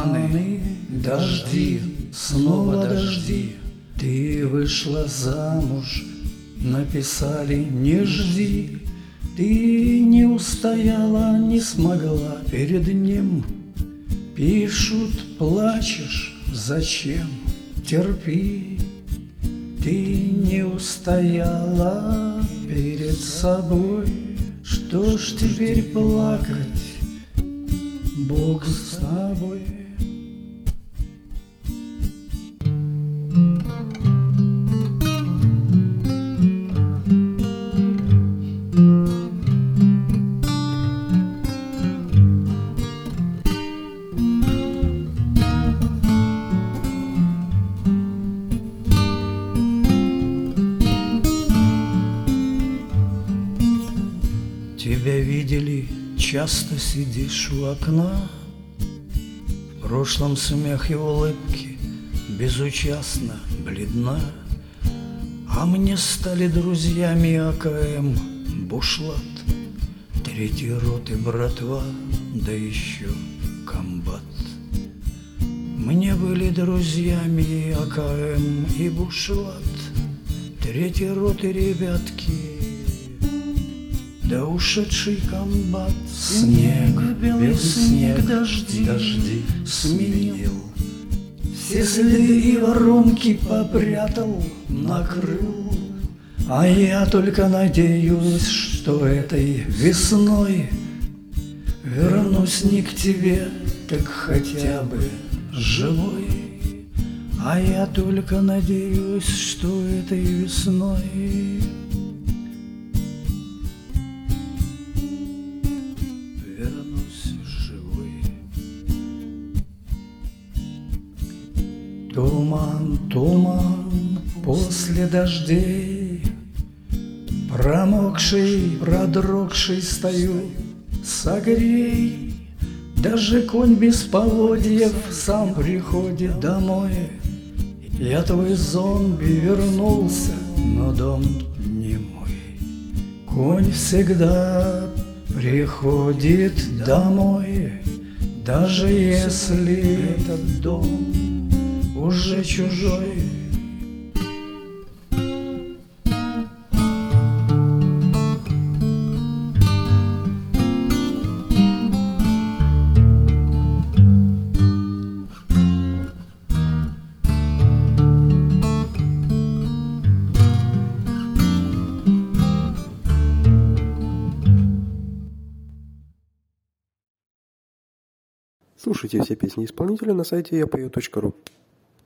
туманы, дожди, снова дожди. Ты вышла замуж, написали «не жди». Ты не устояла, не смогла перед ним. Пишут, плачешь, зачем? Терпи. Ты не устояла перед собой. Что ж теперь плакать? Бог с тобой. Тебя видели, часто сидишь у окна. В прошлом смех и улыбки безучастно бледна. А мне стали друзьями АКМ, Бушлат, третий рот и братва, да еще комбат. Мне были друзьями АКМ и Бушлат, третий рот и ребятки, да ушедший комбат. Снег, белый снег, дожди сменил. Все следы и воронки попрятал, накрыл. А я только надеюсь, что этой весной вернусь не к тебе, так хотя бы живой. А я только надеюсь, что этой весной живой. Туман, туман после дождей, промокший, продрогший стою, согрей. Даже конь без поводьев сам приходит домой. Я твой зомби вернулся, но дом не мой. Конь всегда приходит домой, даже если этот дом уже чужой. Слушайте все песни исполнителя на сайте yapою.ru.